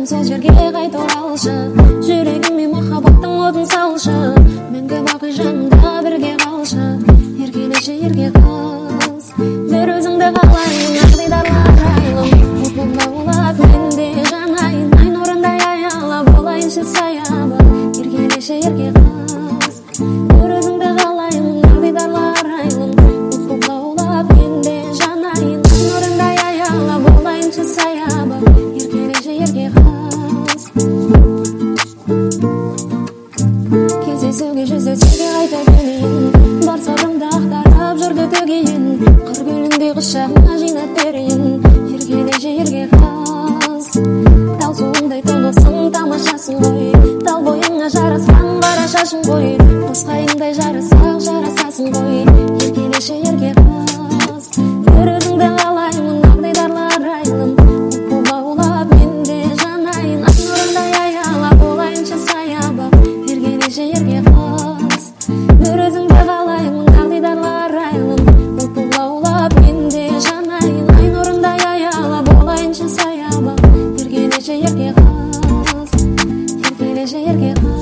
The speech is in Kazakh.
сол жерге қайта оралшы, жүрегіме махаббаттың отын салшы, мәңгі бақи жанымда бірге қалшы, еркелеші ерке қыз. бір өзіңді қалаймын, ақ дидарлы арайлым, от болып лаулап мен де жанайын, ай нұрындай аялап болайыншы саябыр, еркелеші ерке қыз. бір өзіңді қалаймын, ақ дидарлы арайлым, от болып лаулап мен де жанайын, ай нұрындай аялап болайыншы саябыр, еркелеші ерке қыз. Кездесуге жүздесуге қайта келейін, бар сабырымды ақтарып жүрді төгейін, қыр гүліндей құшағыңа жинап берейін, еркелеші ерке қыз. Тал суындай толықсың, тамашасың ғой, тал бойыңа жарасқан қара шашың ғой, қос қайыңдай жарасақ жарасасың ғой, еркелеші ерке қыз. бір өзіңді қалаймын, ақ дидарлы арайлым, от болып лаулап мен де жанайын, ай нұрындай аялап болайыншы саябақ, еркелеші ерке қыз. бір өзіңді қалаймын, ақ дидарлы арайлым, от болып лаулап мен де жанайын, ай нұрындай аялап болайыншы саябақ, еркелеші ерке қыз, еркелеші ерке қыз.